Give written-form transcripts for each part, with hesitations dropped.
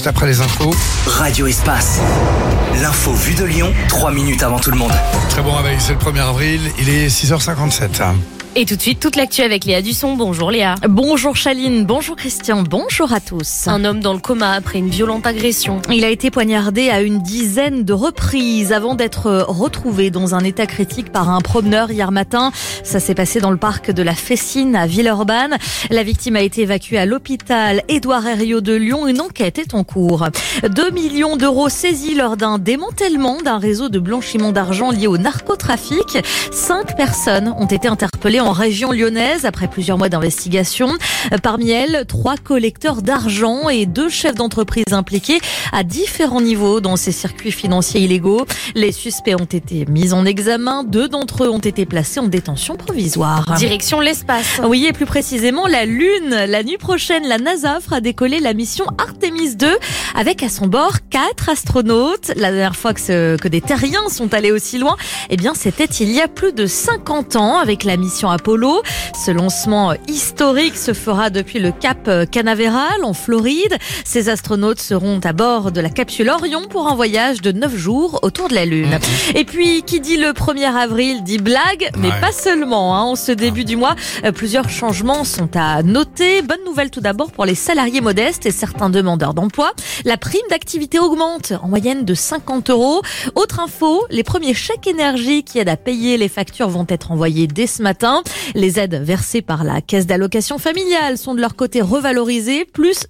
juste après les infos. Radio Espace. L'info vue de Lyon, 3 minutes avant tout le monde. Très bon réveil, c'est le 1er avril, il est 6h57. Et tout de suite, toute l'actu avec Léa Dusson. Bonjour Léa. Bonjour Chaline, bonjour Christian, bonjour à tous. Un homme dans le coma après une violente agression. Il a été poignardé à une dizaine de reprises avant d'être retrouvé dans un état critique par un promeneur hier matin. Ça s'est passé dans le parc de la Fessine à Villeurbanne. La victime a été évacuée à l'hôpital Édouard Herriot de Lyon. Une enquête est en cours. 2 millions d'euros saisis lors d'un démantèlement d'un réseau de blanchiment d'argent lié au narcotrafic. 5 personnes ont été interpellées en région lyonnaise après plusieurs mois d'investigation. Parmi elles, 3 collecteurs d'argent et 2 chefs d'entreprise impliqués à différents niveaux dans ces circuits financiers illégaux. Les suspects ont été mis en examen. 2 d'entre eux ont été placés en détention provisoire. Direction l'espace. Oui, et plus précisément la Lune. La nuit prochaine, la NASA fera décoller la mission Artemis 2 avec à son bord 4 astronautes. La dernière fois que des terriens sont allés aussi loin, eh bien, c'était il y a plus de 50 ans avec la mission Apollo. Ce lancement historique se fera depuis le Cap Canaveral en Floride. Ces astronautes seront à bord de la capsule Orion pour un voyage de 9 jours autour de la Lune. Et puis, qui dit le 1er avril dit blague, mais pas seulement. En ce début du mois, plusieurs changements sont à noter. Bonne nouvelle tout d'abord pour les salariés modestes et certains demandeurs d'emploi. La prime d'activité augmente en moyenne de 50 €. Autre info, les premiers chèques énergie qui aident à payer les factures vont être envoyés dès ce matin. Les aides versées par la caisse d'allocation familiale sont de leur côté revalorisées, plus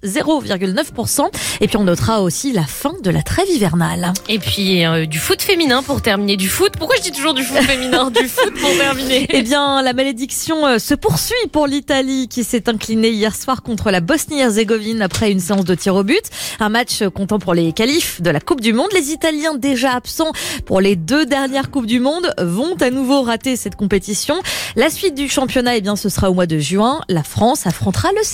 0,9%. Et puis on notera aussi la fin de la trêve hivernale. Et puis du foot féminin pour terminer. Du foot. Pourquoi je dis toujours du foot féminin? Du foot pour terminer. Eh bien, la malédiction se poursuit pour l'Italie qui s'est inclinée hier soir contre la Bosnie-Herzégovine après une séance de tir au but. Un match comptant pour les qualifs de la Coupe du Monde. Les Italiens déjà absents pour les 2 dernières Coupes du Monde vont à nouveau rater cette compétition. La suite du championnat, eh bien, ce sera au mois de juin. La France affrontera le